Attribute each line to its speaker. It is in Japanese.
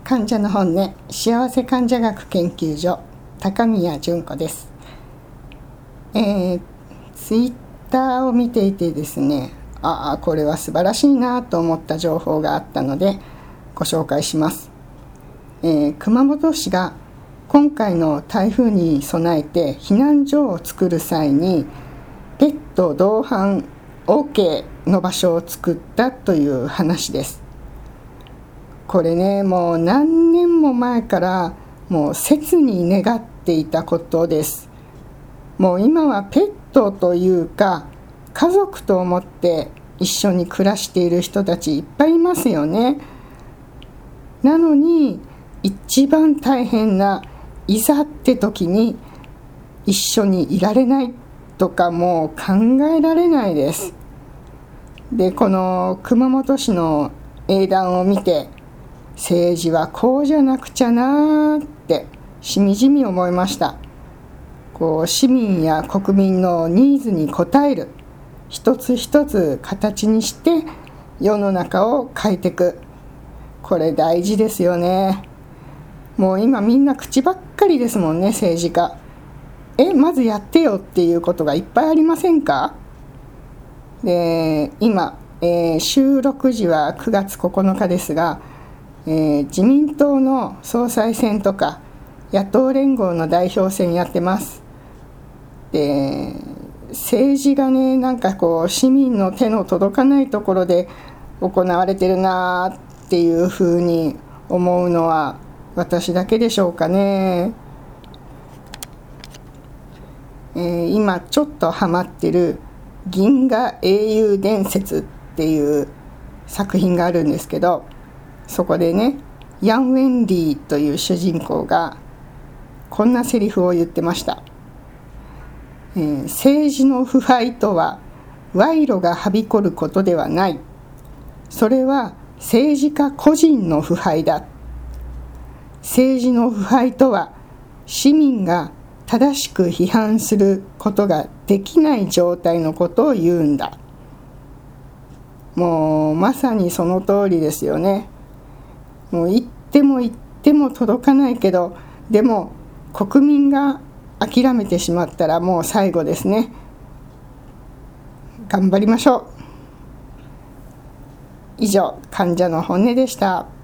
Speaker 1: 患者の本音、幸せ患者学研究所、高宮純子です。ツイッターを見ていてですね、これは素晴らしいなと思った情報があったのでご紹介します。熊本市が今回の台風に備えて避難所を作る際にペット同伴 OK の場所を作ったという話です。これね、もう何年も前からもう切に願っていたことです。もう今はペットというか家族と思って一緒に暮らしている人たちいっぱいいますよね。なのに一番大変ないざって時に一緒にいられないとかもう考えられないです。で、この熊本市の英断を見て政治はこうじゃなくちゃなってしみじみ思いました。市民や国民のニーズに応える、一つ一つ形にして世の中を変えていく、これ大事ですよね。もう今みんな口ばっかりですもんね、政治家。まずやってよっていうことがいっぱいありませんか？で、今、収録時は9月9日ですが、自民党の総裁選とか野党連合の代表選やってます。で、政治がね、市民の手の届かないところで行われてるなっていうふうに思うのは私だけでしょうかね。今ちょっとハマってる銀河英雄伝説っていう作品があるんですけど、そこでね、ヤン・ウェンリーという主人公がこんなセリフを言ってました。政治の腐敗とは賄賂がはびこることではない。それは政治家個人の腐敗だ。政治の腐敗とは市民が正しく批判することができない状態のことを言うんだ。もうまさにその通りですよね。もう言っても言っても届かないけど、でも国民が諦めてしまったらもう最後ですね。頑張りましょう。以上、患者の本音でした。